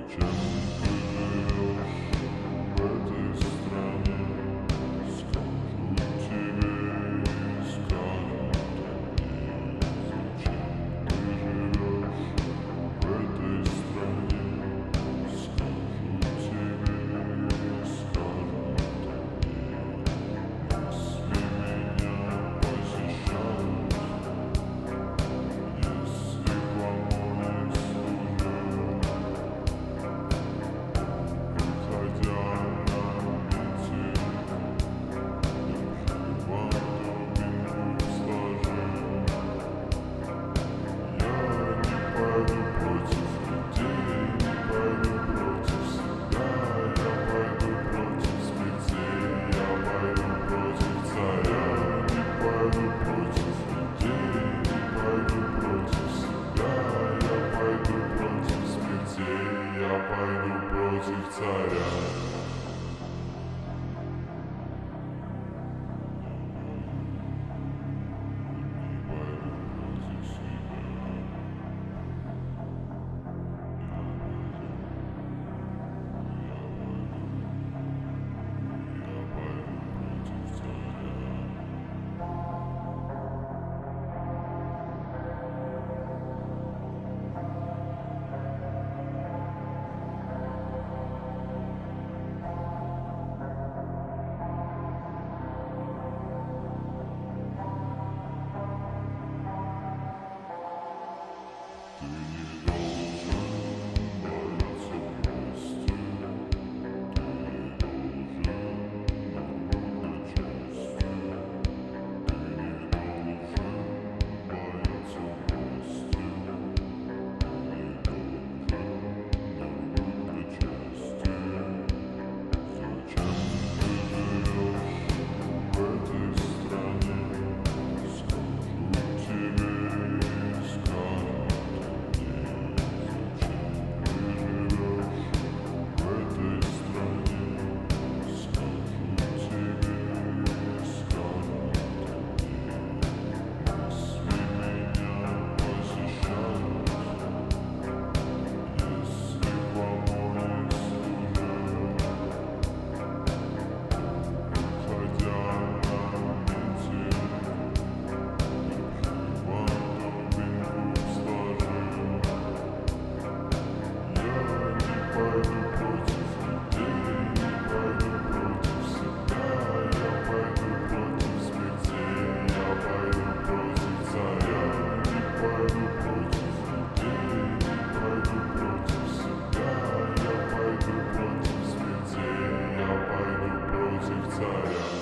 Зачем ты живешь в этой стране? Скажу тебе и скажут они. Зачем ты живешь в этой стране? Скажу тебе и скажут они. Если меня посещают, если в ОМОНе служу, выходя на митинг, бандуринку сложил. Я не пойду против людей, не пойду против себя, я пойду против смертей, я пойду против царя. Не пойду против людей, не пойду против себя, я пойду против смертей, я пойду против царя. Ты не должен бояться власти, ты не должен нарушать чести, ты не должен бояться власти, ты не должен нарушать чести. Зачем ты живешь в этой стране? Скажу тебе и скажут они. Зачем ты живешь в этой стране? Скажу тебе и скажут они. Если меня посещают, если в ОМОНе служу, выходя на митинг, бандуринку сложил. Я не пойду против людей, не пойду против себя, я пойду против смертей, я пойду против царя. Не пойду против людей, не пойду против себя, я пойду против смертей, я пойду против царя.